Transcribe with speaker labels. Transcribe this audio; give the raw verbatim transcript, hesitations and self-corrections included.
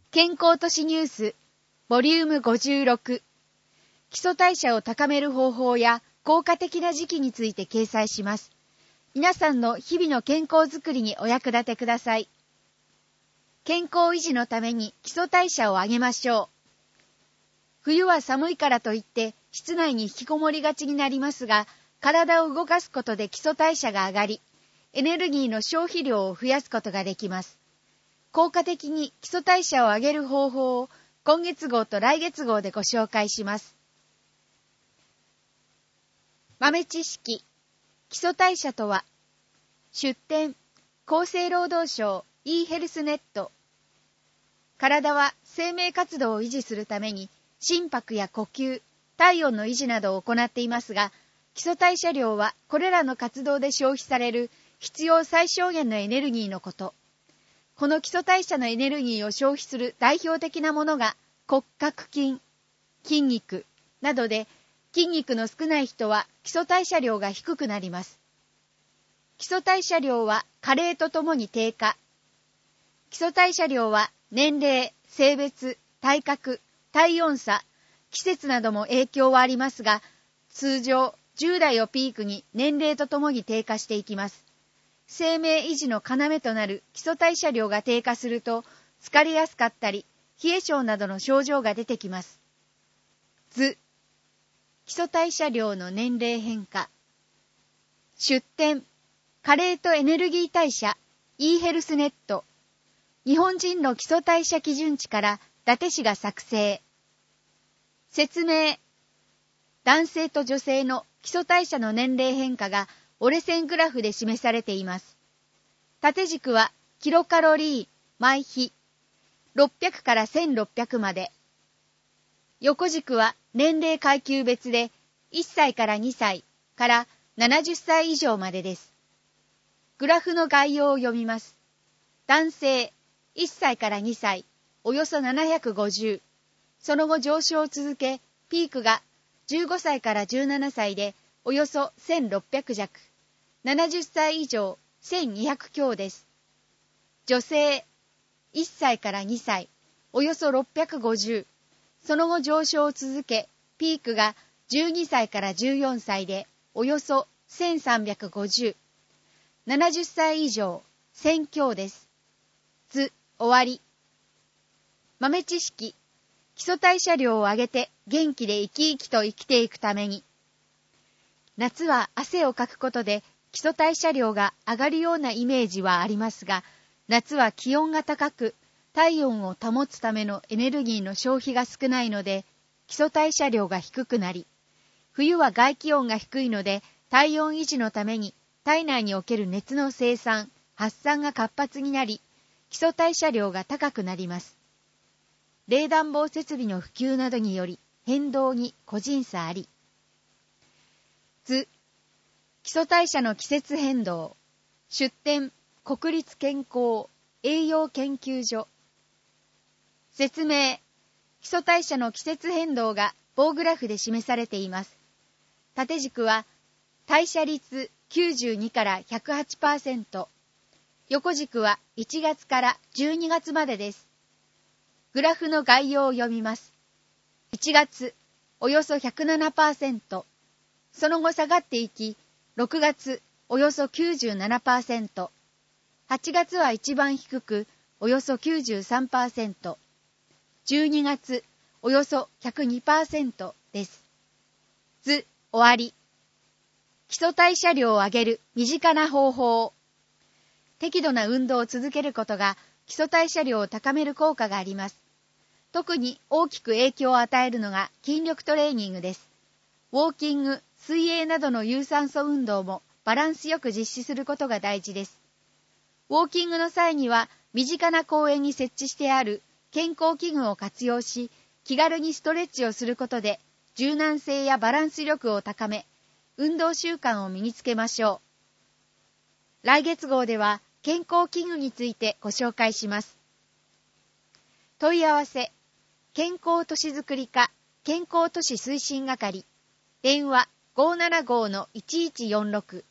Speaker 1: 健康都市ニュースボリュームごじゅうろく、基礎代謝を高める方法や効果的な時期について掲載します。皆さんの日々の健康づくりにお役立てください。健康維持のために基礎代謝を上げましょう。冬は寒いからといって室内に引きこもりがちになりますが、体を動かすことで基礎代謝が上がり、エネルギーの消費量を増やすことができます。効果的に基礎代謝を上げる方法を今月号と来月号でご紹介します。豆知識。基礎代謝とは、出典、厚生労働省 e ヘルスネット。体は生命活動を維持するために心拍や呼吸、体温の維持などを行っていますが、基礎代謝量はこれらの活動で消費される必要最小限のエネルギーのこと。この基礎代謝のエネルギーを消費する代表的なものが骨格筋、筋肉などで、筋肉の少ない人は基礎代謝量が低くなります。基礎代謝量は加齢とともに低下。基礎代謝量は年齢、性別、体格、体温差、季節なども影響はありますが、通常じゅう代をピークに年齢とともに低下していきます。生命維持の要となる基礎代謝量が低下すると、疲れやすかったり、冷え性などの症状が出てきます。図。基礎代謝量の年齢変化。出典、加齢とエネルギー代謝、e ヘルスネット。日本人の基礎代謝基準値から伊達氏が作成。説明。男性と女性の基礎代謝の年齢変化が折れ線グラフで示されています。縦軸はキロカロリー、毎日、ろっぴゃくからせんろっぴゃくまで。横軸は年齢階級別でいっさいからにさいからななじゅっさい以上までです。グラフの概要を読みます。男性、いっさいからにさい、およそななひゃくごじゅう。その後上昇を続け、ピークがじゅうごさいからじゅうななさいでおよそせんろっぴゃく弱。ななじゅっさい以上せんにひゃく強です。女性、いっさいからにさい、およそろっぴゃくごじゅう。その後上昇を続け、ピークがじゅうにさいからじゅうよんさいでおよそせんさんびゃくごじゅう。ななじゅっさい以上せん強です。図、終わり。豆知識。基礎代謝量を上げて元気で生き生きと生きていくために。夏は汗をかくことで基礎代謝量が上がるようなイメージはありますが、夏は気温が高く、体温を保つためのエネルギーの消費が少ないので、基礎代謝量が低くなり、冬は外気温が低いので、体温維持のために体内における熱の生産、発散が活発になり、基礎代謝量が高くなります。冷暖房設備の普及などにより変動に個人差あり。図。基礎代謝の季節変動。出典、国立健康栄養研究所。説明。基礎代謝の季節変動が棒グラフで示されています。縦軸は代謝率きゅうじゅうにからひゃくはちパーセント。横軸はいちがつからじゅうにがつまでです。グラフの概要を読みます。いちがつ、およそ ひゃくななパーセント。その後下がっていき、ろくがつ、およそ きゅうじゅうななパーセント。はちがつは一番低く、およそ きゅうじゅうさんパーセント。じゅうにがつ、およそ ひゃくにパーセント です。図、終わり。基礎代謝量を上げる身近な方法。適度な運動を続けることが基礎代謝量を高める効果があります。特に大きく影響を与えるのが筋力トレーニングです。ウォーキング、水泳などの有酸素運動もバランスよく実施することが大事です。ウォーキングの際には身近な公園に設置してある健康器具を活用し、気軽にストレッチをすることで柔軟性やバランス力を高め、運動習慣を身につけましょう。来月号では健康器具についてご紹介します。問い合わせ、健康都市づくり課健康都市推進係、電話 ごーななごーのいちいちよんろく